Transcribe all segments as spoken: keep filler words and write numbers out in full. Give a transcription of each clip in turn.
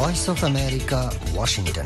Voice of America, Washington.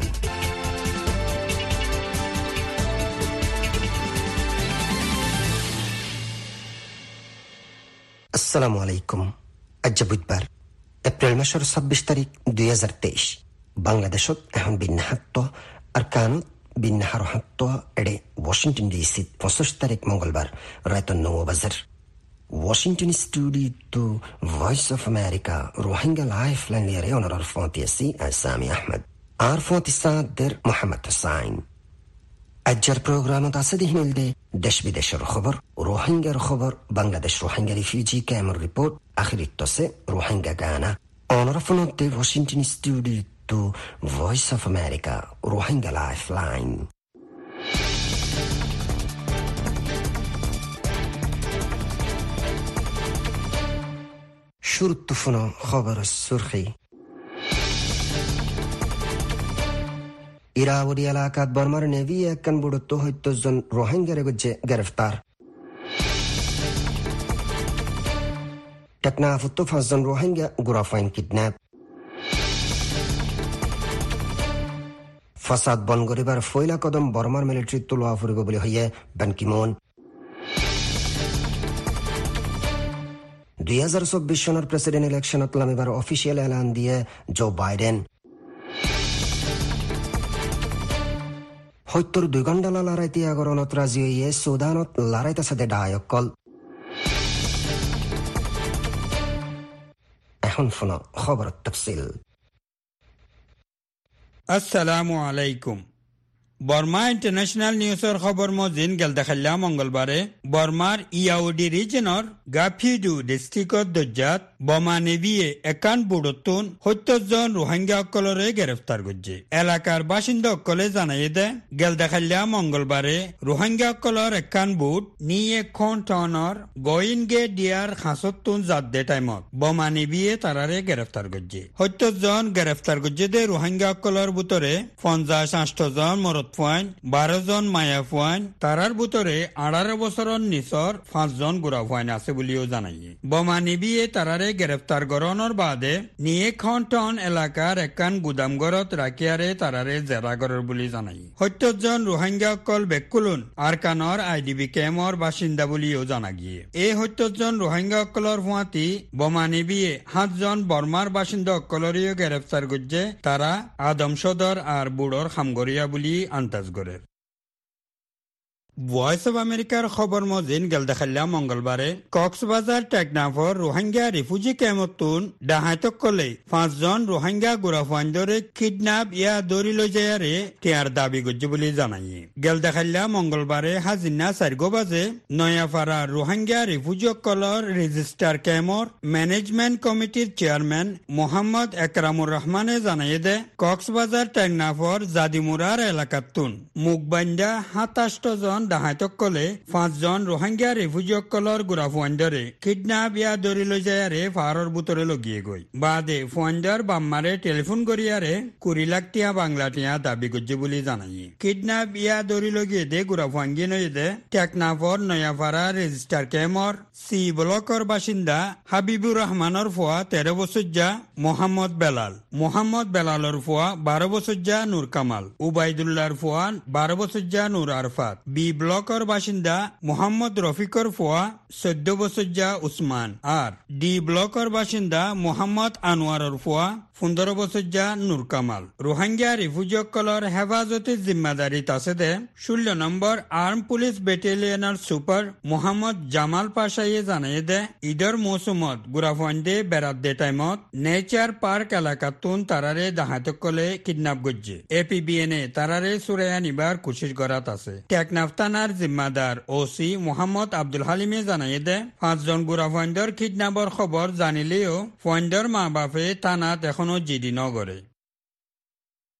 আসসালামু আলাইকুম। আজ বুধবার এপ্রিল মাসের ছাব্বিশ তারিখ দুই হাজার তেইশ। বাংলাদেশত এখন বিন্যাহাত্ত আর কানুত বিন্যাহার হাত্ত এডে ওয়াশিংটন ডিসি পঁচিশ তারিখ মঙ্গলবার রাত নৌ বাজার। Washington studio Voice of America Rohingya life line লিয়ারে অনার ফন্তিয়াসি সামি আহমদ আর ফন্তিসাদের মোহাম্মদ হুসাইন। আজ্জার প্রোগ্রামত আছে দিহিনলদে দেশ বিদেশের খবর, রোহিঙ্গার খবর, বাংলাদেশ রোহিঙ্গা রিফিউজি ক্যাম্পের রিপোর্ট, আখিরিত্তসে রোহিঙ্গা গানা। অনার ফোনতে Washington studio Voice of America Rohingya life line. শুরুত্তফুনো খবর সুরখি। ইরাওয়ারি এলাকাত বর্মার নেভি একখান বুড়ত্ব হত্যজন রোহিঙ্গারে গজ্জে গ্রেফতার। টেকনাফুত্ত পাঁচজন রোহিঙ্গা গুরাফাইন কিডন্যাপ। ফাসাদ বন গরিবার ফয়লা কদম বর্মার মিলিটারি তোলা ফুরিব বলে হইয়ে বান কি মুন। দুই হাজার চব্বিশ সনের প্রেসিডেন্ট ইলেকশনত লামিবার অফিসিয়াল এলান দিয়ে জো বাইডেন। সত্তর দুই ঘণ্টা লড়াইতে আগরণত রাজি হইয়ে সুদানত লড়াইতে সাথে ডায়কল। এখন ফোন খবর তফসিল। আসসালামু আলাইকুম। বর্মা ইন্টারন্যাশনাল নিউজের খবর মজিন গেল দেখাল্লা মঙ্গলবারে বর্মার ইয়াউডি রিজনের গাফিডু ডিস্ট্রিক্টত দজ্জাত বোমা নেভিয়ে একান বুড়তুন সত্তরজন রোহিঙ্গা অকলরে গ্রেফতার করছে। এলাকার বাসিন্দা অকলে জানাই দে গেল দেখাল্লা মঙ্গলবারে রোহিঙ্গা অকলর একান বুট নিয়ে খন টনর গোইন গে ডিয়ার খাসতুন জাত দে টাইমত বোমা নেভিয়ে তারারে গ্রেফতার করছে। সত্তরজন গ্রেফতার করছে দে রোহিঙ্গা অকলর ভিতরে পঞ্চাশ আষ্টজন মরত ফুয়াইন, বারো জন মায়া ফুয়াইন, তারার ভিতরে আঠারো বছরের নিচর পাঁচজন গুড়া ফুয়াইন আছে বলিও জানাই। বোমা নিবিয়ে তারারে গ্রেফতার গরণর বাদে নিয়ে খন্টন এলাকার একান গুদামঘরত রাখিয়ারে তারারে জেরাগরের বলি জানাই। সত্তরজন রোহিঙ্গা অকল বেকুলুন আরকানর আইডিবি ক্যাম্পর বাসিন্দা বলিও জানা গিয়ে। এই সত্তরজন রোহিঙ্গা অকলর ফুয়াতি বোমা নিবিয়ে সাতজন বর্মার বাসিন্দা অকলরিও গ্রেফতার করছে। তারা আদম সদর আর বুড়োর খামগরিয়া বলি আন্দাজ করে। ভয়েস অব আমেরিকার খবর মজিন গেল দেখাল্লা মঙ্গলবারে কক্সবাজার টেকনাফর রোহিঙ্গা রিফিউজি ক্যাম্পতুন ডাহাইতক কলে পাঁচজন রোহিঙ্গা গুরাফাইন্দরে কিডন্যাপ ইয়া দৌড়ি লৈ যায়ারে টিয়ার দাবি করছে বলে জানাই। গেল দেখাল্লা মঙ্গলবারে হাজিনা চারগো বাজে নয়াপাড়া রোহিঙ্গা রিফিউজি কলর রেজিস্টার ক্যাম্পর ম্যানেজমেন্ট কমিটির চেয়ারম্যান মোহাম্মদ একরামুর রহমানে জানাই দে কক্সবাজার টেকনাফর জাদিমুরার এলাকাতুন মুখবান্ডা সাতাশটা জন ডাহাইতক কলে পাঁচজন রোহিঙ্গা রিফিউজিসকলর গুড়া ফুয়াইন্দরে কিডন্যাপ ইয়া দৌড়ি লৈ যায়ারে ফাহারর বুতরে লগিয়ে গই। বাদে ফুয়াইন্দর বাম্মারে টেলিফোন করিয়ারে কুড়ি লাখ টিয়া বাংলা টিয়া দাবি করছে বলে জানাই। কিডন্যাপ ইয়া দৌড়ি লগিয়ে দে গুড়া ফুয়াঙ্গি নই দে টেকনাফর নয়াপাড়া রেজিস্টার ক্যাম্পর সি ব্লকর বাসিন্দা হাবিবুর রহমানের ফুয়া তেরো বছর যা মোহাম্মদ বেলাল, মোহাম্মদ বেলালর ফুয়া বারো বছর যা নূর কামাল, উবাইদুল্লাহর ফুয়া বারো বছর যা নূর আরফাত, বি ব্লকের বাসিন্দা মোহাম্মদ রফিকর ফুয়া চোদ্দ বছর যা উসমান আর ডি ব্লকের বাসিন্দা মোহাম্মদ আনোয়ারের ফুয়া পনেরো বছর যা নূর কামাল। রোহিঙ্গা রিফিউজিসকলর হেফাজতের জিম্মাদারিত আছে দে ষোলো নম্বর আর্ম পুলিশ ব্যাটালিয়নের সুপার মোহাম্মদ জামাল পাশাইয়ে জানাই দে ঈদের মৌসুমত গুরাফাইন্দে বেড়াত দে টাইমত নেচার পার্ক এলাকাতুন তারারে দাহাতক কলে কিডন্যাপ গজ্জে। এপিবিএনএ তারারে সুরাইয়া নিবার কোশিশ করাত আছে। টেকনাফ থানার জিম্মাদার ওসি মোহাম্মদ আব্দুল হালিমে জানাই দে পাঁচজন গুরাফাইন্দর কিডন্যাপর খবর জানিলেও ফাইন্দর মা বাপে থানাত এখনো জিডি নগরে।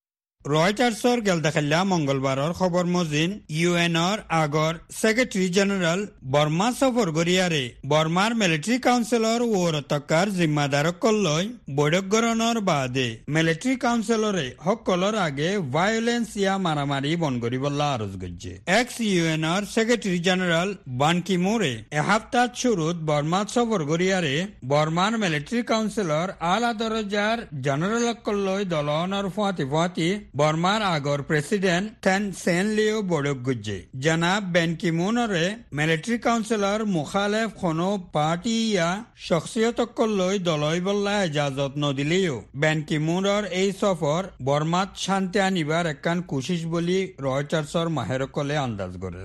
রয়টার্সর গেল দেখাল্লা মঙ্গলবারর খবর মজিন ইউএনর আগর সেক্রেটারি জেনারেল বর্মা সফর গরিয়ারে বর্মার মিলিটারি কাউন্সিলর ওরতকার জিম্মাদারক কল্লই বৈঠক গণর বাদে মিলিটারি কাউন্সিলরে সকলর আগে ভায়োলেন্স ইয়া মারামারি বন করি বল্লা আরজ গজ্জে এক্স ইউএনর সেক্রেটারি জেনারেল বান কি মুরে এ হাফতাত শুরুত বর্মা সফর গরিয়ারে বর্মার মিলিটারি কাউন্সিলর আলা দরজার জেনারেল কল্লই দলনের ফুয়াতি ফুয়াতি বর্মার আগর প্রেসিডেন্ট থেন সেন লিও বৈঠক গজ্জে জনাব বেন কি মুনরে মিলিটারি কাউন্সিলর মুখালেফ কোনো পার্টি ইয়া শখসিয়ত কল্লই দলই বল্লা এজাজত নদিলেও বেন কি মুনর এই সফর বর্মাত শান্তি আনিবার একখান কোশিশ বলি রয়টার্সর মাহেরকলে আন্দাজ করে।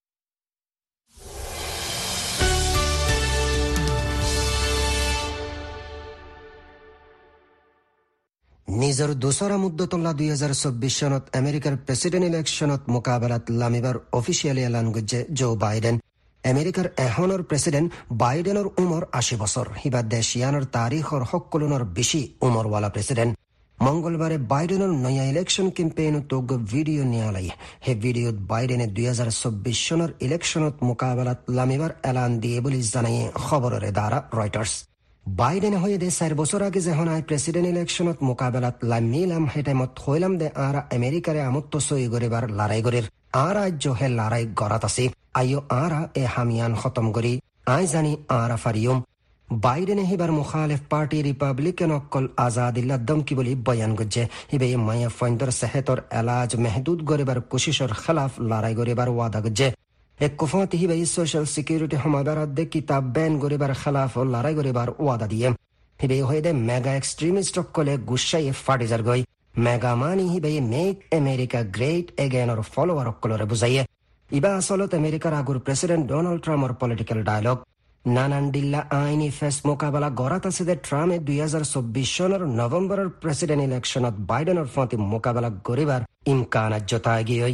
নিজের দোসরা মুদ্দতল্লা দুই হাজার চব্বিশ সনত আমেরিকার প্রেসিডেন্ট ইলেকশনত মোকাবেলাত লামিবার অফিসিয়ালি এলান গজ্জে জো বাইডেন। আমেরিকার এখনৰ প্রেসিডেন্ট বাইডেনের উমর আশি বছর হিবা দেশিয়ানোর তারিখর সকলুনের বেশি উমরওয়ালা প্রেসিডেন্ট। মঙ্গলবারে বাইডেনের নয়া ইলেকশন ক্যাম্পেইন তোগ ভিডিও নিয়ালাই হে ভিডিওত বাইডেনে দুই হাজার চব্বিশ সনের ইলেকশনত মোকাবেলাত লামিবার এলান দিয়ে বলে জানাই খবরের দ্বারা রয়টার্স। বাইডেনে হয়ে দে চার বছর আগে যখন আই প্রেসিডেন্ট ইলেকশনত মোকাবেলাত লামিলাম হে টাইমত হইলাম দে আরা আমেরিকারে আমত্ত সই গরিবার লড়াই গরির আর রাজ্য হে লড়াই গড়াত আছে আইও আরা এ হামিয়ান খতম করি আই জানি আরা ফারিয়ম। বাইডেনে হিবার মুখালিফ পার্টি রিপাবলিকান অকল আজাদিল্লা দমকি বলি বয়ান গজ্জে হিবে মায়া ফন্দর সেহেতর এলাজ মেহদুদ গরিবার কোশিশর খেলাফ লড়াই গরিবার ওয়াদা গজ্জে এক কুফাতি হিবে সোশ্যাল সিকিউরিটি হমাদারাত দে কিতাব ব্যান গরিবার খেলাফ লড়াই গরিবার ওয়াদা দিয়ে হিবে হয়ে দে মেগা এক্সট্রিমিস্ট অকলে গুসাই ফাটিজার গই মেগা মানি হিবে মেক আমেরিকা গ্রেট এগেনর ফলোয়ার অকলরে বুঝাইয়ে ইবা আসলত আমেরিকার আগুর প্রেসিডেন্ট ডোনাল্ড ট্রাম্পর পলিটিক্যাল ডায়লগ নানান ডিল্লা আইনি ফেস মোকাবেলা গড়াত আছে যে ট্রাম্পে দুই হাজার চব্বিশ সনের নভেম্বরের প্রেসিডেন্ট ইলেকশনত বাইডেনের ফতি মোকাবেলা গরিবার ইমকান আজ্যতা এগিয়ে।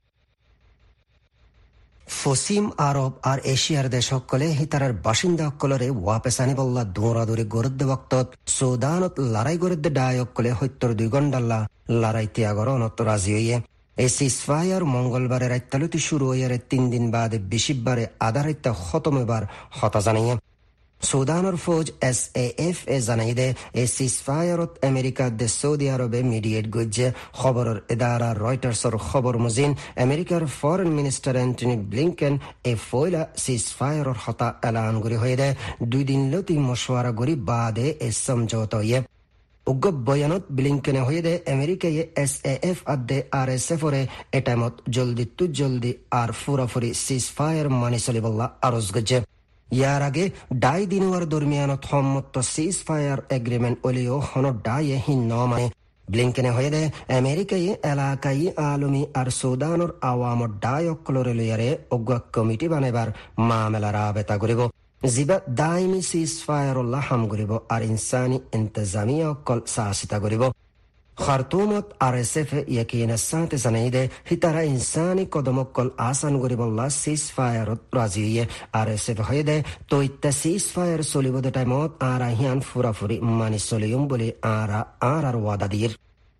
পশ্চিম আরব আর এশিয়ার দেশ সকলে হিতারার বাসিন্দা অকলরে ওয়াপেস আনিবল্লা দৌড়াদৌড়ি গরদ্দে বক্তত সুদানত লড়াই গরদ্দে ডায় অকলে সত্তর দুই ঘণ্টাল্লা লড়াই ত্যাগর অনত রাজি হইয়ে এই সিজফায়ার মঙ্গলবারে রাত্তালতি শুরু হইয়ারে তিন দিন বাদে বেশিবারে আধা রাত্তা খতম এবার হতা জানাইয়ে সুদানের ফৌজ এস এ এফ এ জানাই দে এই সিজফায়ারত আমেরিকা দে সৌদি আরবে মিডিয়েট গজ্জে খবরের এদারা রয়টার্সর খবর মজিন আমেরিকার ফরেন মিনিস্টার অ্যান্টনি ব্লিংকেন এ ফয়লা সিজফায়ারর হতা এলান করি হয়ে দেয় দুই দিন লতি মশওয়ারা করি বাদে এ সমঝোতা হইয়ে উগ্র বয়ানত ব্লিংকেনে হয়ে দে আমেরিকায় এস এ এফ আদে আর এস এফরে এটামত জলদি তু জলদি আর ফুরাফুরি সিজফায়ার মানি চলিবল্লা আরজ গজ্জে ইয়ার আগে ডাই দিনুয়ার দরমিয়ানত সম্মত সিজফায়ার এগ্রিমেন্ট ওলিও হন ডায়ে হিন ন মানে ব্লিংকেনে হয়ে দে আমেরিকায় এলাকায় আলমী আর সুদানোর আওয়ামর ডাই অকলরে লইয়ারে অজ্ঞ কমিটি বানাইবার মামলার আবেতা করিব জিবা দাইমি সিজফায়ারুল্লাহ হাম করিব আর ইনসানি ইন্তজামিয়া অকল সাহসিতা করিব। খার্তুমত আর এস এফ ইয়াকিনের সাথে জানাই দে হিতারা ইনসানি কদমকল আসান করিবল্লা সিজফায়ারত রাজি হইয়ে আর এস এফ হয়ে দে তো ইত্যা সিজফায়ার চলিব দে টাইমত আর আহিয়ান ফুরাফুরি মানি চলিয়ম বলে আর আর আর ওয়াদা দির।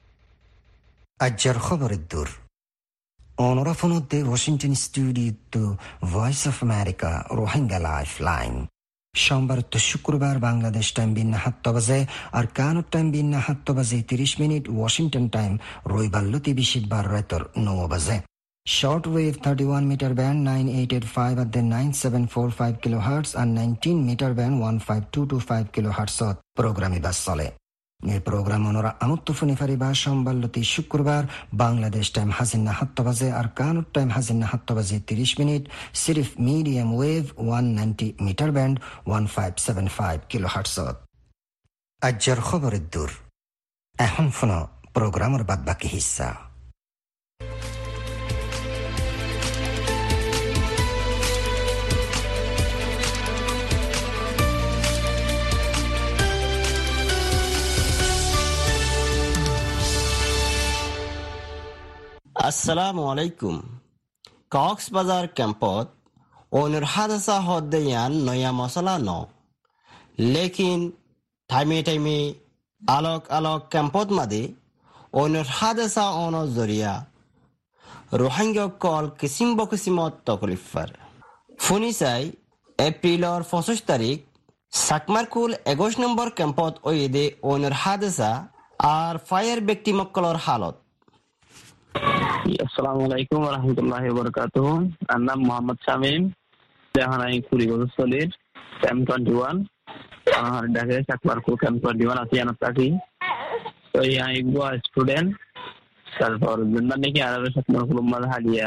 আজ্জার খবরের দূর অনরাফনতে Washington studio Voice of America Rohingya life line সোমবার তো শুক্রবার বাংলাদেশ টাইম বিন্না সাত বাজে আর কানত টাইম বিন্না সাত বাজে তিরিশ মিনিট ওয়াশিংটন টাইম রবিবার লতি বিশিবার রাতর নয় বাজে short wave thirty one metre band nine eight eight five at the nine seven four five kilohertz আর nineteen metre band one five two two five kilohertz প্রোগ্রামে বাস চলে। এই প্রোগ্রাম ওনারা আমত্তফুনি ফারিবা সোমবারলতি শুক্রবার বাংলাদেশ টাইম হাজিন্না সাত বাজে আর কানুর টাইম হাজিন্না সাত বাজে তিরিশ মিনিট সিরিফ medium wave one ninety metre band one five seven five kilohertz. আজ্জার খবরের দূর এখন ফোন প্রোগ্রামের বাদ বাকি হিস্সা। আসসালামু আলাইকুম। কক্সবাজার ক্যাম্পত ওনের হাদাসা হদ্দেয়ান নয়া মশলা ন লেকিন টাইমে টাইমে আলোক আলোক ক্যাম্পত মাদে ওনর হাদাসা অন জরিয়া রোহিঙ্গা কল কিসিম বকিসিমত তকলিফার ফুনিসাই এপ্রিলর পঁচিশ তারিখ সাকমারকুল একুশ নম্বর ক্যাম্পত ওয়েদে ওনর হাদাসা আর ফায়ার ব্যক্তি মক্কলর হালত। আসসালামু আলাইকুম ওয়া রাহমাতুল্লাহি ওয়া বারাকাতুহু। আমার নাম মোহাম্মদ শামীম, দেহানাই কুড়ি বছর চলির, ক্যাম্প টোয়েন্টি ওয়ান, আর ঢাকায় সাকমারকুল ক্যাম্প টোয়েন্টি ওয়ান আছে জানাত থাকি। তো এই গোয়া স্টুডেন্ট, তারপর জন্য নাকি আরবে সাকমারকুল উম্মাদ হালিয়া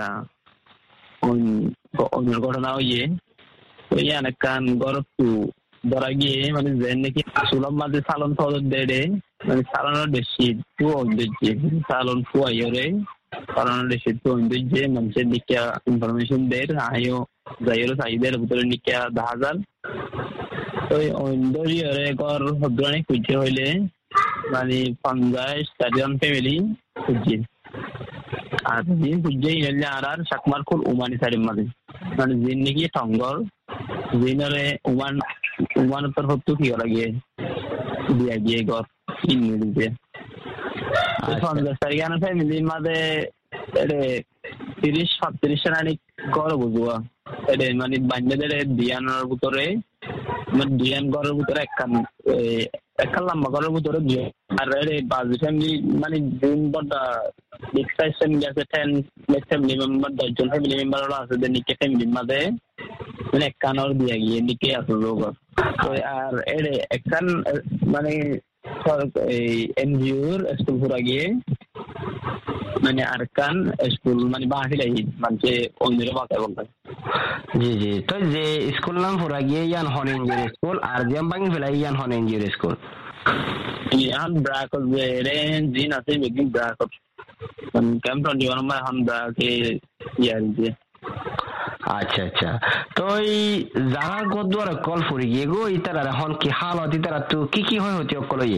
অন্য ঘটনা হইয়ে তো ইয়ান কান গরতু ধরা গিয়ে মানে যে নাকি সুলভ মাঝে সালন ফজর দেড়ে মানে সালানোর বেশি টু অন্দিচ্ছে সালন ফুয়াইরে সালানোর বেশি টু অন্দিচ্ছে মানুষের দিকে ইনফরমেশন দের আয়ো যাইরো সাইদের ভিতরে নিকা দশ হাজার। তো অন্দরিয়রে ঘর হদ্রানি খুঁজে হইলে মানে পঞ্চাশ চারজন ফ্যামিলি খুঁজছে, আর দিন খুঁজে হইলে আর আর সাকমারকুল উমানি সাইডের মাঝে মানে দিন নাকি টঙ্গর দিনরে উমান উমান উত্তর হতো কি করা গিয়ে দিয়া গিয়ে ঘর তিন মিনিটে পঞ্চাশ তারিখ আনা ফ্যামিলির মাঝে এটা তিরিশ সাতত্রিশ রানি ঘর বুঝবা এটা মানে বান্যাদের দিয়ানোর ভিতরে মানে দিয়ান ঘরের ভিতরে একখান একখান লম্বা ঘরের ভিতরে দিয়ে আর বাজু ফ্যামিলি মানে দিন বড় বিগ সাইজ ফ্যামিলি আছে টেন ফ্যামিলি মেম্বার দশজন ফ্যামিলি মেম্বার আছে নিকে ফ্যামিলির মাঝে মানে একখান দিয়া গিয়ে নিকে আছে লোক। আর এর একখান মানে এই এনজিওর স্কুল পুরা গিয়ে মানে আর কান স্কুল মানে বাহিলাই মানে অন্যের বাঁকা বলতে। জি জি তো যে স্কুল নাম পুরা গিয়ে ইয়ান হন এনজিওর স্কুল আর জিয়াম বাঙ্গি ফেলাই ইয়ান হন এনজিওর স্কুল ইয়ান ব্রাকত যে রেন জিন আছে বেগিন ব্রাকত মানে ক্যাম্প টোয়েন্টি ওয়ান মা হাম ব্রাকে ইয়ার যে। আচ্ছা আচ্ছা তো এই যারা গদুয়ার কল ফুরি গিয়ে গো ইতারা এখন কি হালত ইতারা তো কি কি হয় হতে অকল ইয়ে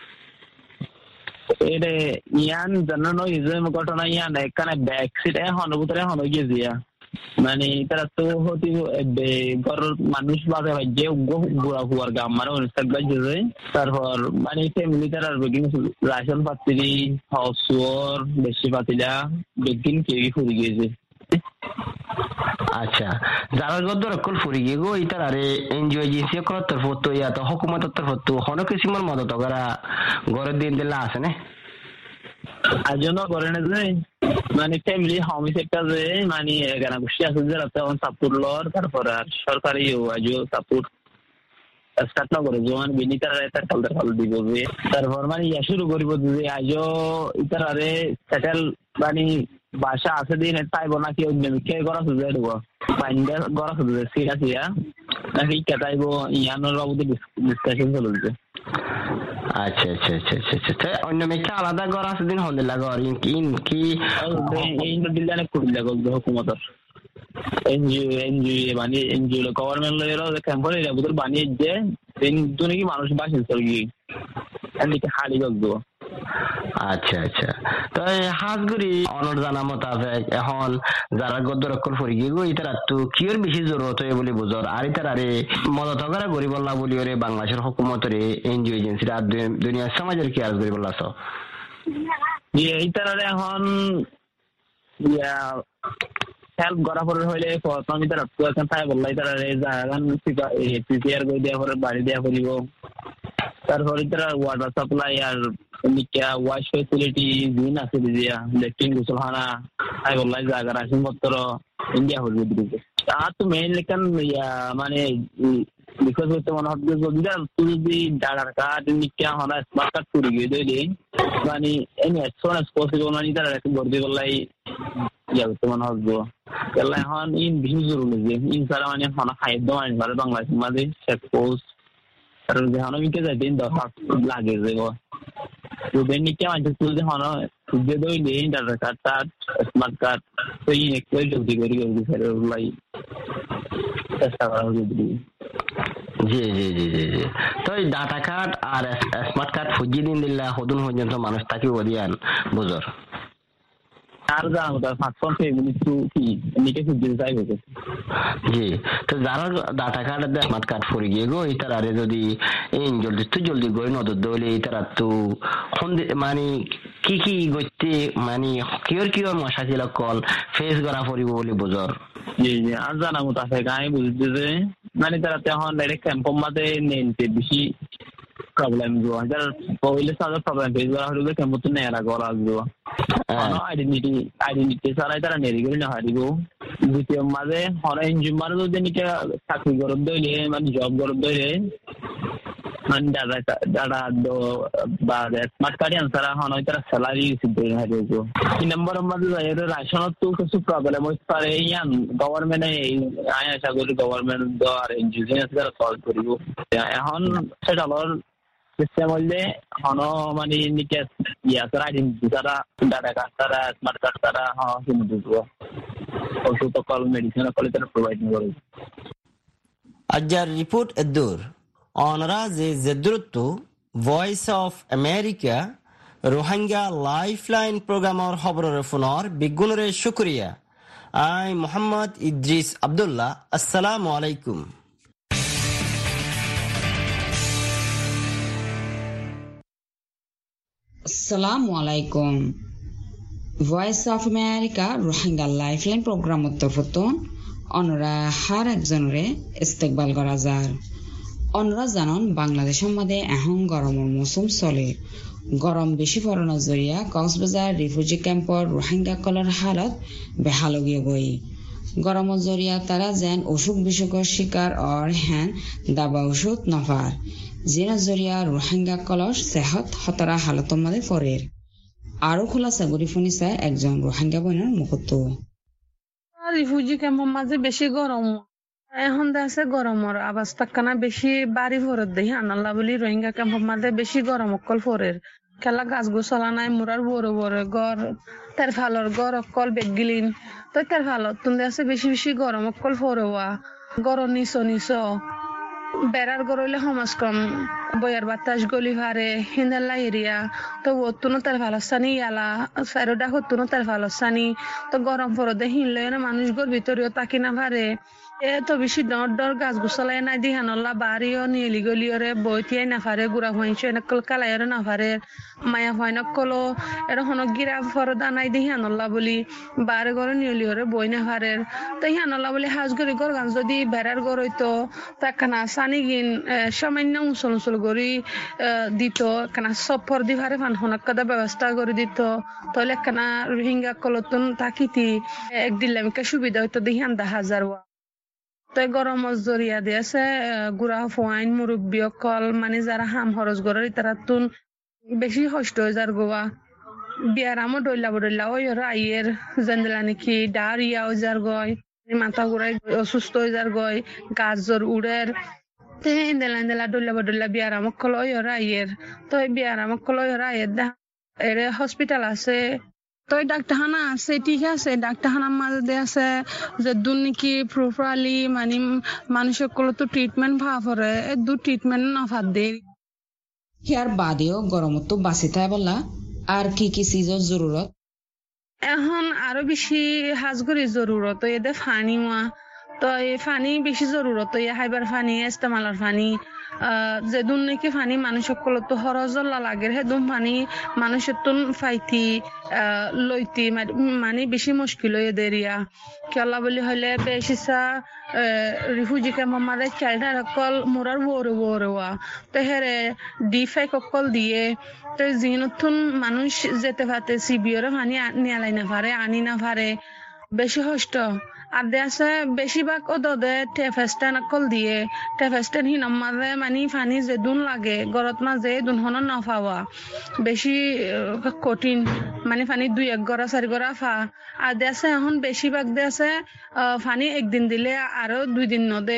এটা ইয়ান জানানো ইজম ঘটনা ইয়ান এখানে ব্যাকসিট এখন ভিতরে এখন গিয়ে দিয়া মানে তারা তো হতে ঘরের মানুষ বাদে ভাই যে বুড়া হুয়ার গাম মানে অনুষ্ঠান বাজে তারপর মানে ফ্যামিলি তারা বেগিন রাশন পাত্রি হাউসওয়ার বেশি পাতিলা বেগিন কেউ ফুরি গিয়েছে। আচ্ছা যারা গদর কল ফুরি গিয়ে গো ইতার আরে এনজিও এজেন্সি করার তরফ তো ইয়া তো হুকুমতের তরফ তো হন কিসিমর মদত করা ঘরের দিন দিলা আছে না আজন্য করে না যে মানে ফ্যামিলি হোম সেক্টর যে মানে এখানে বসে আছে যে রাতে অন সাপোর্ট লর তারপর আর সরকারি আজও সাপোর্ট স্টার্ট না করে জোয়ান বিনিতার তার কালদার কাল দিব যে তারপর মানে ইয়া শুরু করিব যে আজও ইতার আরে সেটেল মানে বাসা আছে দিন তাই বনা কি অন্য কে করা সুযোগ দেব পাইন্ডার করা সুযোগ সিরা সিরা নাকি কেটাইব ইয়ানোর বাবুদের ডিসকাশন চলছে। আচ্ছা আচ্ছা আচ্ছা আচ্ছা আচ্ছা অন্য মেয়ে আলাদা ঘর আছে দিন হলে লাগো আর ইন কি এই দিল্লানে কুড়িলা গল্প হুকুমতর এনজিও এনজিও মানে এনজিও গভর্নমেন্ট এরাও ক্যাম্পের এরা বুঝল বানিয়ে যে দিন দুনে কি মানুষ বাসে চলগি এদিকে হাড়ি গল্প। আচ্ছা আচ্ছা তো হাজগুড়ি অনর জানা মোতাবেক এখন যারা গদ্দরক্ষর ফুরি গিয়ে গো ইতারা তো কিয়র বেশি জরুরত হয় বলে বুঝর আর ইতার আরে মদত করা গরিব না বলি ওরে বাংলাদেশের হুকুমতের এনজিও এজেন্সি আর দুনিয়ার সমাজের কি আর গরিব আল্লাহ ইতার আরে এখন ইয়া হেল্প করা পরে হইলে প্রথম ইতার এখন তাই বললাই তারা জায়গা প্রিপেয়ার করে দেওয়া পরে বাড়ি দেওয়া করিব তারপরে তারা ওয়াটার সাপ্লাই আর নিকা ওয়াশ ফেসিলিটি জিন আছে দিয়া লেট্রিন গোসলখানা তাই বললাই জায়গা রাশন পত্র ইন্ডিয়া হল দিকে আর তো মেইন লেখান ইয়া মানে বিকজ হতে মনে হচ্ছে যদি তুই যদি আধার কার্ড নিকা হনা স্মার্ট কার্ড করে গিয়ে দিলে মানে any as soon as possible মানে তারা একটা ভর্তি করলাই ইয়া করতে মনে হচ্ছে এলা এখন ইন বেশি জরুরি যে ইন ছাড়া মানে হনা খাদ্য মানে ভারত বাংলাদেশের মাঝে চেক পোস্ট আর যেখানে মিকে যাই দিন দরকার লাগে যে তোদের নিকে মানে তুই যখন যে দইলে Aadhaar card card smart card তো ইন একটু জলদি করে জলদি ফেরে লাই চেষ্টা করা হচ্ছে। জি জি জি জি জি তো এই ডাটা কার্ড আর স্মার্ট কার্ড ফুজি দিন দিলা হদুন পর্যন্ত মানুষ তাকে ওদিয়ান বুঝর আর জানো তার স্মার্টফোন ফ্যামিলি টু কি নিকে ফুজি যাই হচ্ছে। জি তো যারা ডাটা কার্ড আর স্মার্ট কার্ড ফুরি গিয়ে গো ইতার আরে যদি ইন জলদি তুই জলদি গই নদর দলে ইতার তো মানে কি কি গতি মানে কিয়র কিয়র মশা ছিল কল ফেস করা পড়িব বলে বুঝর জি জি আর জানা মতো আছে গায়ে বুঝতে যে মানে তারা তখন ডাইরেক্ট ক্যাম্পের মধ্যে নেনতে বেশি প্রবলেম গো যারা পহিলে সাদা প্রবলেম ফেস করা হলে ক্যাম্প তো নেরা করা গো কোনো আইডেন্টিটি আইডেন্টিটি ছাড়াই তারা নেরি করে না হারিব দ্বিতীয় মাঝে হন ইঞ্জিনিয়ার যদি নিকে চাকরি গরব দইলে মানে জব গরব দইলে মানে দাদা দাদা দো বা স্মার্ট কার্ড আনসার হন তারা স্যালারি সিদ্ধ হারিব গো তিন নম্বর মাঝে এর রাশনত তো কিছু প্রবলেম হইতে পারে ইয়ান গভর্নমেন্টে আয় আশা করি গভর্নমেন্ট দো আর ইঞ্জিনিয়ার তারা সলভ করিব এখন সেটা হল সিস্টেম হইলে হন মানে নিকে ইয়া তারা আইডেন্টিটি তারা দাদা কার্ড তারা স্মার্ট কার্ড তারা হ্যাঁ কিনে দিব ওষুধ কল মেডিসিন কল তারা প্রোভাইড করে আজার রিপোর্ট এদুর অনরা যে জেদ্রুতু Voice of America Rohingya lifeline প্রোগ্রামর খবরের ফোনর বিগুণরে শুকরিয়া আই মোহাম্মদ ইদ্রিস আব্দুল্লাহ আসসালামু আলাইকুম আসসালামু আলাইকুম Voice of America Rohingya lifeline programme উত্তরফতন অনরা হার একজনরে ইস্তেকবাল করা যার অনরা জানন বাংলাদেশের মধ্যে এখন গরমের মৌসুম চলে গরম বেশি পড়ানোর জরিয়া কক্সবাজার রিফিউজি ক্যাম্পর রোহিঙ্গা কলর হালত বেহালগিয়ে গই গরমের জরিয়া তারা যেন অসুখ বিসুখের শিকার অর হ্যান দাবা ওষুধ নফার যেনা জরিয়া রোহিঙ্গা কলর সেহত হতরা হালতর মধ্যে ফরের আরো খোলা সাগরি ফুনিসায় একজন রোহিঙ্গা বোনের মুকুত রিফিউজি ক্যাম্পের মাঝে বেশি গরম এখন আছে গরমের অবস্থা কানা বেশি বাড়ি ফরত দেই আনাল্লা বলি রোহিঙ্গা ক্যাম্পের মাঝে বেশি গরম অকল ফরের খেলা গাছ গোছলা নাই মোরার বড় বড় গড় তার ফালর গড় অকল বেগিলিন তো তার ফালত তুমি আছে বেশি বেশি গরম অকল ফরোয়া গরম নিচ নিচ বেড়ার গড়লে সমাজ কম বয়ার বাতাস গলি ভারে হিন্দাল্লা এরিয়া তো ওতুনো তার ভালস্তানি ইয়ালা সাইরোডা হতুনো তার ভালস্তানি তো গরম ফরদে হিনলে না মানুষ গর ভিতরেও তাকি না ভারে এ তো বেশি ডর ডর গাছ গুছালাই নাই দিহানল্লা বাড়িও নিয়েলি গলিওরে বইতিয়াই নাফারে গুড়া ভাইছো এনেকল কালাইরে নাফারে মায়া হয় নকলো এটা হনক গিরা ফরদা নাই দিহানল্লা বলি বারে গড়ে নিয়লিওরে বই নাফারের তো হিহানল্লা বলি হাজ গরি গর গান যদি বেড়ার গড় হইতো তাকানা সানি গিন সামান্য উঁচল উঁচল গড়ি দিত কানা সফর দি ভারে ফান হনক কাদা ব্যবস্থা করে দিত তাহলে কানা রোহিঙ্গা কলতুন তাকিতি একদিল্লামিকা সুবিধা হইতো দিহান দা হাজার তাই গরমের জরিয়া দিয়েছে গুড়া ফোয়াইন মুরব্বী অকল মানে যারা হাম খরচ করে তারা তুন বেশি কষ্ট হয়ে যার গোয়া বিয়ারামও ডইলা বডইলা ওই আইয়ের জেন্দেলা নাকি ডায়রিয়া হয়ে যার গয় মাথা ঘুরাই অসুস্থ হয়ে যার গয় গাছ জ্বর উড়ের তে ইন্দেলা ইন্দেলা ডইলা বডইলা বিয়ারাম অকল ওই আইয়ের তো বিয়ারাম অকল ওই আইয়ের দা এর হসপিটাল আছে তো ডাক্তারখানা আছে ঠিক আছে ডাক্তারখানার মাঝে আছে যে দূর নাকি প্রপারলি মানে মানুষের কল তো ট্রিটমেন্ট ভাব করে দু ট্রিটমেন্ট না ভাব দে ইয়ার বাদেও গরমত তো বাঁচি থাই বলা আর কি কি চিজের জরুরত এখন আরো বেশি হাজগরি জরুরত এদে ফানি মা তো এই ফানি বেশি জরুরত এ হাইবার ফানি ইস্তেমালার ফানি যে দুন নাকি ফানি মানুষের কল তো হরজল্লা লাগে হে দুন ফানি মানুষের তুন ফাইতি লইতি মানে বেশি মুশকিল হয়ে দেরিয়া কেলা বলি হলে বেশিসা রিফিউজি ক্যাম্প মারে চাইল্ডার কল মোরার বড় বড়া তো হেরে ডিফাই কল দিয়ে তো জিনতুন মানুষ যেতে পারে সিবিওরে ফানি নিয়ালাই না পারে আনি না পারে বেশি কষ্ট আর দেশে বেশিরভাগ ওদে টেফেস্টেন কল দিয়ে টেফেস্টেন হি নমারে মানে ফানি যে দুন লাগে গরত মাঝে দুন হন নফাওয়া বেশি কঠিন মানে ফানি দুই এক গড়া চারি গড়া ফা আর দেশে এখন বেশিরভাগ দেশে ফানি একদিন দিলে আরো দুই দিন নদে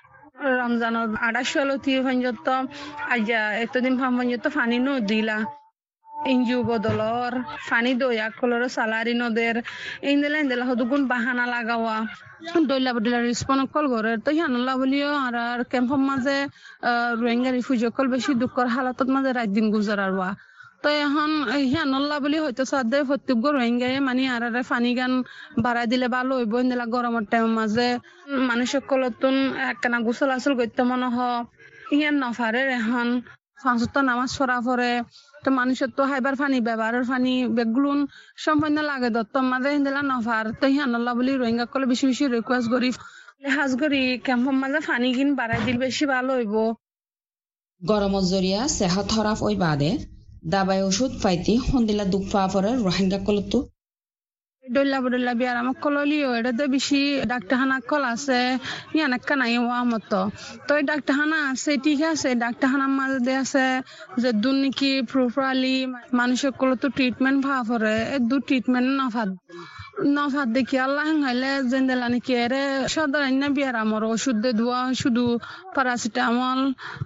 রমজানত আড়াইশো আলতি পর্যন্ত আজা এতদিন পর্যন্ত ফানি ন দিলা ইঞ্জু বদলর ফানি দইয়া কলর সালারি নদের ইন্দেলা ইন্দেলা হদুগুন বাহানা লাগাওয়া দইলা বদলা রিসপন কল করে তো হিয়ানল্লা বলিও আর ক্যাম্পর মাঝে রোহিঙ্গা রিফিউজি কল বেশি দুঃখর হালাতত মাঝে রাত দিন গুজারারওয়া তো এখন হিয়ানল্লা বলি হয়তো সাদে প্রত্যেক রোহিঙ্গায় মানে আর ফানি গান বাড়াই দিলে ভালো হইব ইন্দেলা গরমের টাইম মাঝে মানুষের কলতুন একখানা গোসল আসল করতে মনে হ ইয়ান নফারে এখন পাঁচটা নামাজ পড়া পরে তো মানুষের তো হাইবার পানি ব্যবহারের পানি বেগুন সম্পূর্ণ লাগে দত্ত মাঝে হিন্দিলা নফার তো হিয়ান্লাহ বলি রোহিঙ্গা কলে বেশি বেশি রিকোয়েস্ট করি হাজ করি ক্যাম্পের মাঝে পানি কিন বাড়াই দিল বেশি ভালো হইব। গরমত জরিয়া সেহত হরাফ ওই বাদে দাবাই ওষুধ পাইতি হন্দিলা দুঃখ পাওয়া পরে রোহিঙ্গা কলতো ডল্লা বডল্লা বিয়ার আমার কলিও এটাতে বেশি ডাক্তারখানা কল আছে ইয়ানেকা নাই ওয়া মতো তো এই ডাক্তারখানা আছে ঠিক আছে ডাক্তারখানার মাঝে আছে যে দূর নাকি প্রপারলি মানুষের কলতো ট্রিটমেন্ট ভাব করে এই দু ট্রিটমেন্ট নফাত নফাত দেখি আল্লাহ হাইলে জেন্দেলা নাকি এরে সাধারণ বিয়ার আমার ওষুধ দে দোয়া শুধু প্যারাসিটামল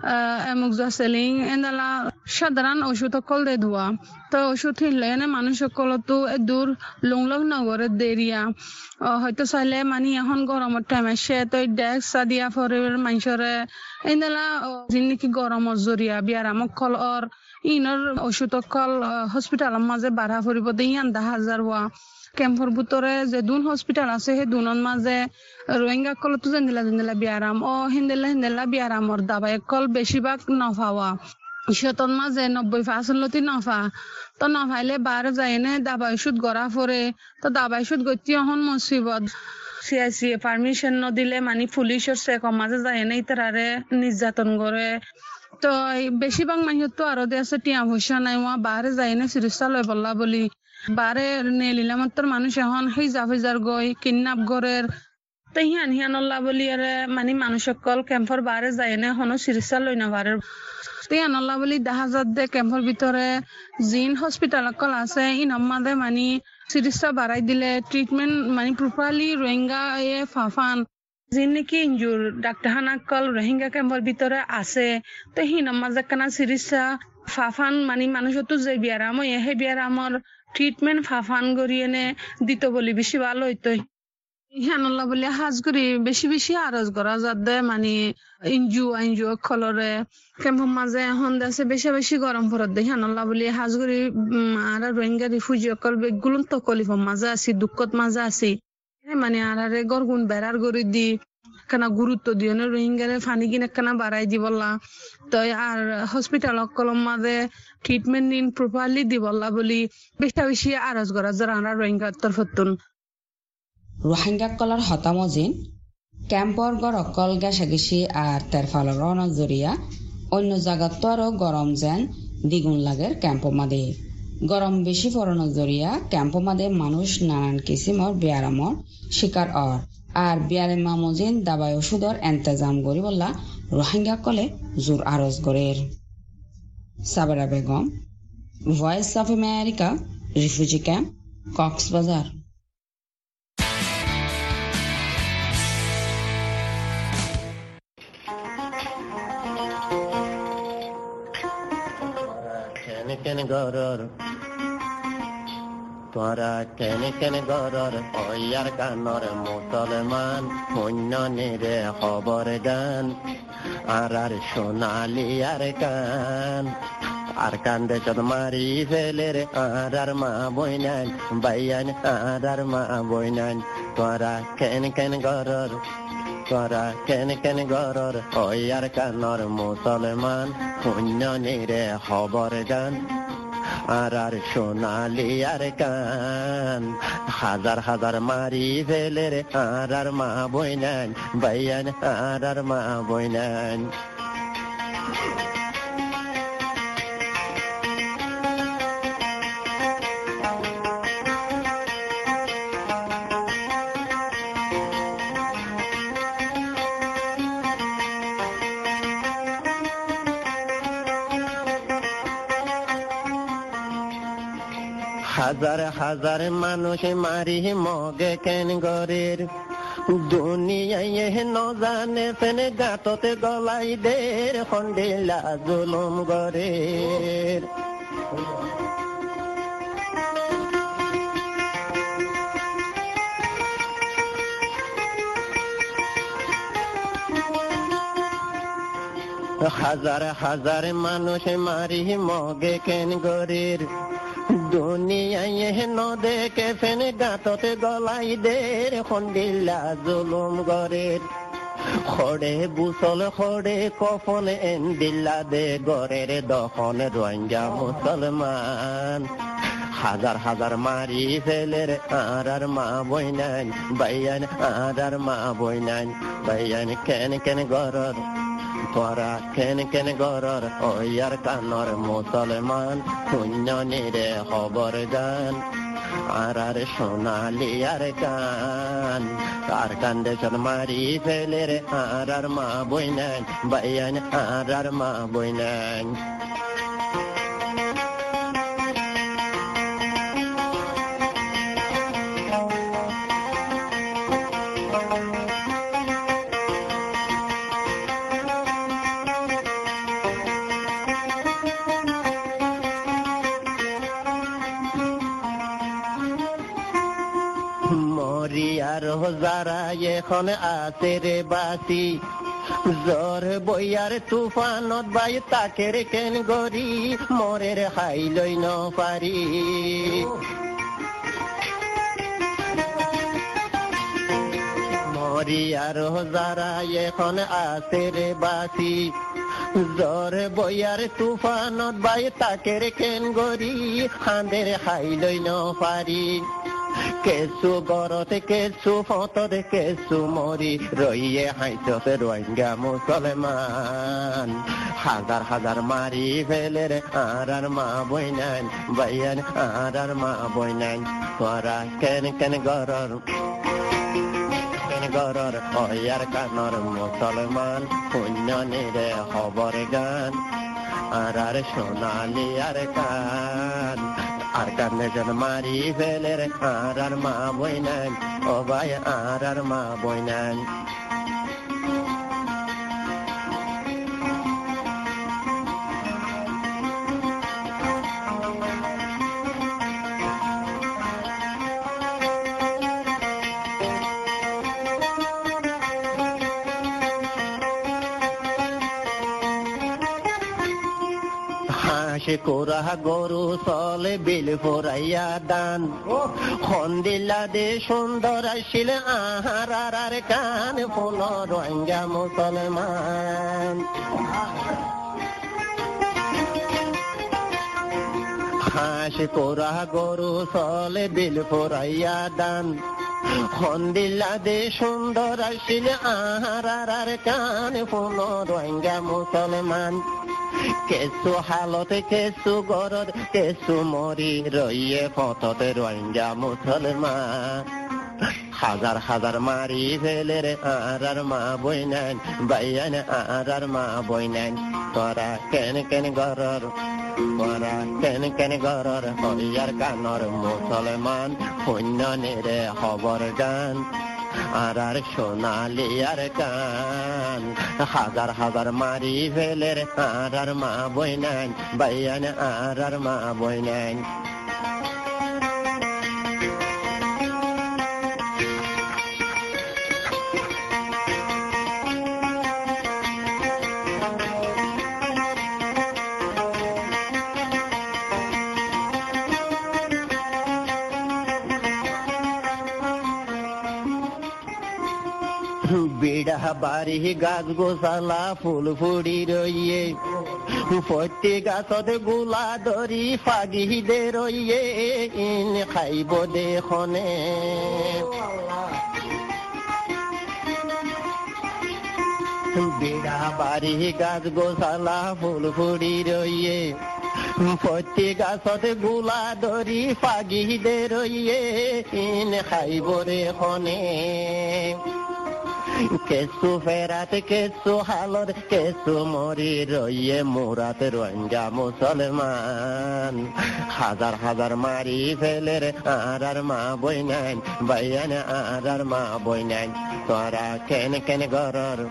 এমোক্সাসিলিন এন্দালা সাধারণ ওষুধ কল দে দোয়া তো ওষুধ হিনলে এনে মানুষের কলতো দূর লংলং নগরের দেরিয়া হয়তো চাইলে মানে এখন গরমের টাইম আসে তো ডেস্ক সাদিয়া ফরের মানুষরে এন্দালা যিনি নাকি গরমের জরিয়া বিয়ার আমার কল অর ইনর ওষুধ কল হসপিটালের মাঝে বাড়া ফুরিব দিয়ে আন্দা হাজার হওয়া ক্যাম্পর ভিতরে যে দুন হসপিটাল আছে সেই দুনৰ মাঝে রোহিঙ্গা কলতো জেন্দিলা জেন্দিলা বিয়ারাম ও হিন্দেলা হিন্দেলা বিয়ারামর দাবাই কল বেশিরভাগ নফাওয়া শতর মাঝে নব্বই পার্সেন্ট নফা তো নফাইলে বার যায় নে দাবাই ওষুধ গড়া পরে তো দাবাই ওষুধ গতি এখন মুসিবত সিআইসি পারমিশন নদিলে মানে পুলিশের চেকর মাঝে যায় নে ইতারে নির্যাতন করে তো বেশিরভাগ মানুষ তো আরো আছে টিয়া পয়সা নাই বারে যায় না চিকিৎসা লয় বললা বলি বারে নেলিলামত্তর মানুষ এখন সেই জাফিজার গই কিডন্যাপ গরের তো হিয়ান হিয়ানল্লাহ বলি আরে মানে মানুষ সকল ক্যাম্পর বারে যায় না এখনো চিকিৎসা লই না বারে তো হিয়ানল্লাহ বলি দেখা যাচ্ছে ক্যাম্পর ভিতরে জিন হসপিটাল কল আছে ইনমাদে মানে চিকিৎসা বাড়াই দিলে ট্রিটমেন্ট মানে প্রপারলি রোহিঙ্গা এ ফাফান যিনি নাকি ইঞ্জুর ডাক্তারখানা কল রোহিঙ্গা ক্যাম্পর ভিতরে আছে তো হিনম মাঝে কানা চিকিৎসা ফাফান মানে মানুষের তো যে বিয়ারাম হে বিয়ারামর ট্রিটমেন্ট ফাফান করিয়ে নে দিত বলি বেশি ভালো হইতো হিয়ানল্লাহ বলি হাজ করি বেশি বেশি আরজ করা যাতে মানে ইঞ্জু ইঞ্জু খলরে ক্যাম্পের মাঝে এখন দেশে বেশি বেশি গরম পড়ত দে হিয়ানল্লাহ বলি হাজ করি আর রোহিঙ্গা রিফিউজি অকল বেগুলো তকলিফর মাঝে আছি দুঃখত মাঝে আছি মানে আরে গরগুন বেড়ার গড়ি দি কেনা গুরুত্ব দিও না রোহিঙ্গারে ফানি কিনে কেনা বাড়াই দিবল্লা তো আর হসপিটাল কলম মাঝে ট্রিটমেন্ট নিন প্রপারলি দিবল্লা বলি বেশা বেশি আরজ করা যারা আমরা রোহিঙ্গার তরফতুন রোহিঙ্গা কলার হতামজিন ক্যাম্পর গড় অকল গেসা গেছি আর তার ফালর জরিয়া অন্য জায়গার তো আরো গরম যেন দ্বিগুণ লাগের ক্যাম্প মাদে গরম বেশি পড়ানো জরিয়া ক্যাম্প মাদে মানুষ নানান কিসিমর বিয়ারামর শিকার অর আর বিয়ারে মামজিন দাবাই ওষুধর এন্তেজাম করি বললা রোহিঙ্গা কলে জোর আরজ গরের। Sabera Begum, Voice of America, refugee camp, Cox's Bazar. তোরা কেন কেন গরর ওয়ার কানর মুসলমান শূন্য নিরে খবর গান আর আর সোনালি আর কান আর কান্দে চদ মারি ফেলে রে আর আর মা বইনান বাইয়ান আর আর মা বইনান তোরা কেন কেন গরর তোরা কেন কেন গরর ওয়ার কানর মুসলমান শূন্য নিরে খবর গান আর আর সোনালি আর কান হাজার হাজার মারি ফেলে রে আর আর মা বইনান বাইয়ান আর আর মা বইনান হাজার হাজার মানুষ মারি মগে কেন গরের দুনিয়ায় ন জানে ফেনে গাততে গলাই দের খন্ডিলা জুলুম গরের হাজার হাজার মানুষ মারি মগে কেন গরের দুনিয়ায় ন দেখে ফেনে গাততে গলাই দের খন্ডিলা জুলুম গরের খড়ে বুসল খড়ে কফন এন দিল্লা দে গরের দখন রোহিঙ্গা মুসলমান হাজার হাজার মারি ফেলের আর আর মা বইনান বাইয়ান আর আর মা বইনান বাইয়ান কেন কেন গরর তোরা কেন কেন গরর ওয়ার কানর মুসলমান শূন্য নিরে খবর গান আর আর সোনালি আর কান আর কান্দে চল মারি ফেলের আর আর মা বইনান বাইয়ান আর আর মা বইনান মরিয়ার যারা এখন আছে রে বাসি জ্বর বইয়ার তুফানত বাই তাকের কেন গরি মরের হাই লই ন পারি মরিয়ার যারা এখন আছে রে বাসি জ্বর বইয়ার তুফানত বাই তাকের কেন গরি খান্দের হাই লই ন পারি কেসু গরতে কেসু ফতরে কেসু মরি রইয়ে হাইতে রোহিঙ্গা মুসলমান হাজার হাজার মারি ফেলের আর আর মা বইনান বাইয়ান আর আর মা বইনান তোরা কেন কেন গরর কেন গরর ওয়ার কানর মুসলমান শূন্য নিরে খবর গান আর আর সোনালি আর কান আর কানে জন মারি ফেলের আর আর মা বইনান ও ভাই আর আর মা বইনান হাসে কোরা গরু চলে বিল ফোরাইয়া দান খন্দিলা দে সুন্দর আসিল আহার আর কান ফুল রোহিঙ্গা মুসলমান হাসে কোরা গরু চলে বিল ফোরাইয়া দান খন্দিলা দে সুন্দর আসিল আহার আর কান ফুল রোহিঙ্গা মুসলমান কেসু হালতে কেসু গরদ কেসু মরি রইয়ে ফততে রোহিঙ্গা মুসলমান হাজার হাজার মারি ফেলের আর আর মা বইনান বাইয়ান আর আর মা বইনান তোরা কেন কেন গরর তোরা কেন কেন গরর হইয়ার কানর মুসলমান শূন্য নিরে খবর গান আর আর সোনালি আর কান হাজার হাজার মারি ফেলের আর আর মা বইনান বাইয়ান আর আর মা বইনান বিড়া বাড়ি গাছ গোসালা ফুল ফুড়ি রইয়ে প্রতি গাছত গোলা ধরি ফাগি দে রইয়ে ইন খাইব দেখনে বিড়া বাড়ি গাছ গোসালা ফুল ফুড়ি রইয়ে প্রতি গাছত গোলা ধরি ফাগি দে রইয়ে ইন খাইব দেখনে কেসু ফেরাত কেসু হালত কেসু মরি রইয়ে মুরাত রোহিঙ্গা মুসলমান হাজার হাজার মারি ফেলের আর আর মা বইনান বাইয়ান আর আর মা বইনান তোরা কেন কেন গরর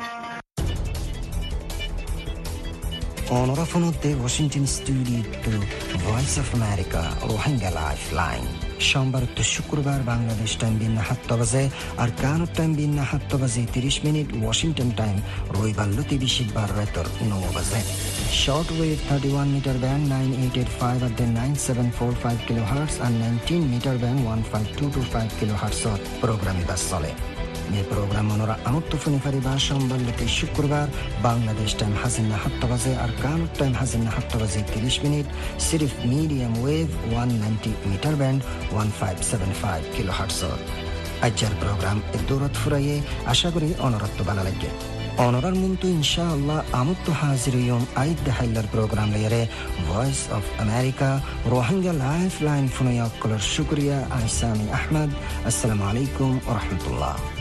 অনরাফনতে Washington studio to Voice of America Rohingya lifeline সোমবার তো শুক্রবার বাংলাদেশ টাইম বিন্না সাতটা বাজে আর কানাডা টাইম বিন্না সাতটা বাজে তিরিশ মিনিট ওয়াশিংটন টাইম রবিবার লতি বিশিবার রাতর ন বাজে short wave thirty one metre band nine eight eight five আর দেন nine seven four five kilohertz আর nineteen metre band one five two two five কিলো হার্টসত প্রোগ্রামে বাস চলে মে প্রোগ্রাম অনরা আমত্ত ফনিফারি বা সম্বলকে শুক্রবার বাংলাদেশ টাইম হাজিনা সাতটা বাজে আর কানুর টাইম হাজিনা সাতটা বাজে তিরিশ মিনিট সিরিফ medium wave one ninety metre band one five seven five কিলো হার্টজত আজ্জার প্রোগ্রাম এ দৌলত ফুরাইয়ে আশা করি অনরত্ব ভালো লাগে অনরার মুন্তু ইনশাআল্লাহ আমত্ত হাজির ইয়ম আইদ হাইলার প্রোগ্রাম লেয়ারে Voice of America Rohingya life line ফুনয়া কলর শুক্রিয়া আইসামি আহমদ আসসালামু আলাইকুম ওয়া রাহমাতুল্লাহ